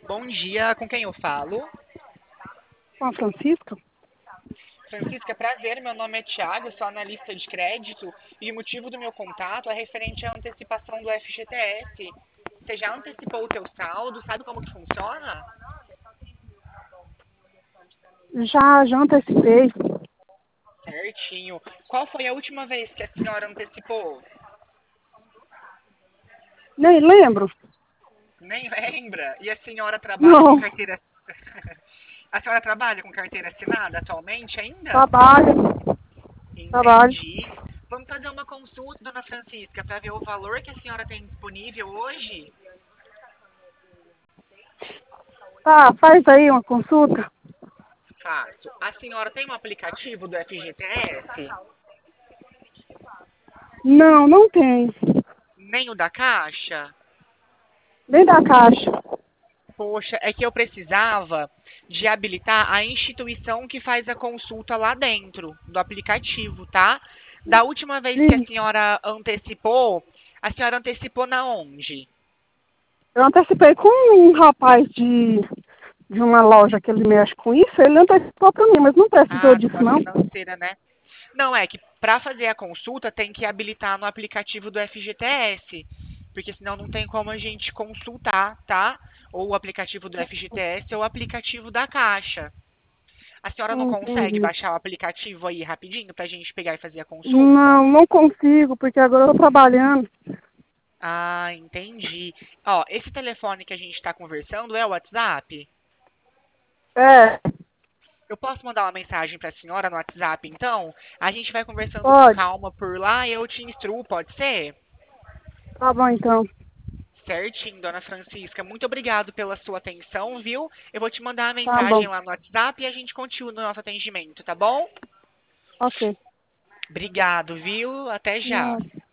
Bom dia, com quem eu falo? Com a Francisca? Francisca, prazer, meu nome é Thiago, sou analista de crédito e o motivo do meu contato é referente à antecipação do FGTS. Você já antecipou o teu saldo? Sabe como que funciona? Já antecipei. Certinho. Qual foi a última vez que a senhora antecipou? Nem lembro. Nem lembra. E a senhora trabalha com Não, carteira... A senhora trabalha com carteira assinada atualmente ainda? trabalho, trabalho. Entendi. Vamos fazer uma consulta, dona Francisca, para ver o valor que a senhora tem disponível hoje? Tá, faz aí uma consulta. Faço. A senhora tem um aplicativo do FGTS? Não, não tem. Nem o da Caixa? Nem da Caixa. Poxa, é que eu precisava de habilitar a instituição que faz a consulta lá dentro do aplicativo, tá? Da última vez que Sim, a senhora antecipou na onde? eu antecipei com um rapaz de uma loja que ele mexe com isso. Ele antecipou pra mim, mas não precisou Ah, disso, sua não. financeira, né? Não, é que para fazer a consulta tem que habilitar no aplicativo do FGTS, porque senão não tem como a gente consultar, tá? Ou o aplicativo do FGTS ou o aplicativo da Caixa. A senhora não consegue Entendi. baixar o aplicativo aí rapidinho pra gente pegar e fazer a consulta? Não, não consigo, porque agora eu tô trabalhando. Ah, entendi. Ó, esse telefone que a gente tá conversando é o WhatsApp? É, Eu posso mandar uma mensagem pra senhora no WhatsApp, então? A gente vai conversando com pode. calma por lá e eu te instruo, pode ser? Tá bom, então. Certinho, dona Francisca. Muito obrigado pela sua atenção, viu? Eu vou te mandar a Tá mensagem bom. lá no WhatsApp e a gente continua no nosso atendimento, tá bom? Ok. Obrigado, viu? Até já. Não.